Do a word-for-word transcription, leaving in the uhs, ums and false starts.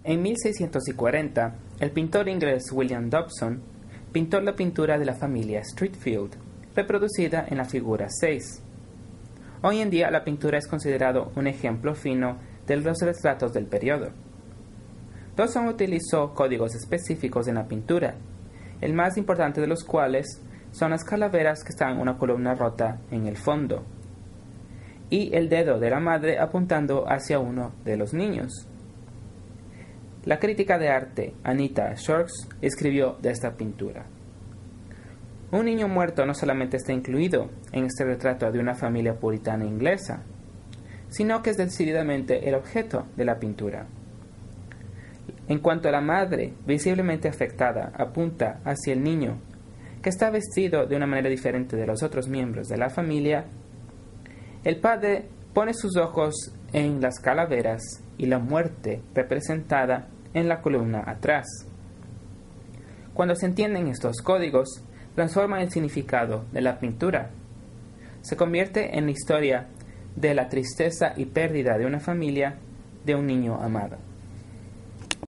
En mil seiscientos cuarenta, el pintor inglés William Dobson pintó la pintura de la familia Streatfeild, reproducida en la figura seis. Hoy en día la pintura es considerado un ejemplo fino de los retratos del periodo. Dobson utilizó códigos específicos en la pintura, el más importante de los cuales son las calaveras que están en una columna rota en el fondo, y el dedo de la madre apuntando hacia uno de los niños. La crítica de arte Anita Shorks escribió de esta pintura: un niño muerto no solamente está incluido en este retrato de una familia puritana inglesa, sino que es decididamente el objeto de la pintura. En cuanto a la madre, visiblemente afectada, apunta hacia el niño, que está vestido de una manera diferente de los otros miembros de la familia, el padre pone sus ojos en las calaveras y la muerte representada en la columna atrás. Cuando se entienden estos códigos, transforman el significado de la pintura. Se convierte en la historia de la tristeza y pérdida de una familia, de un niño amado.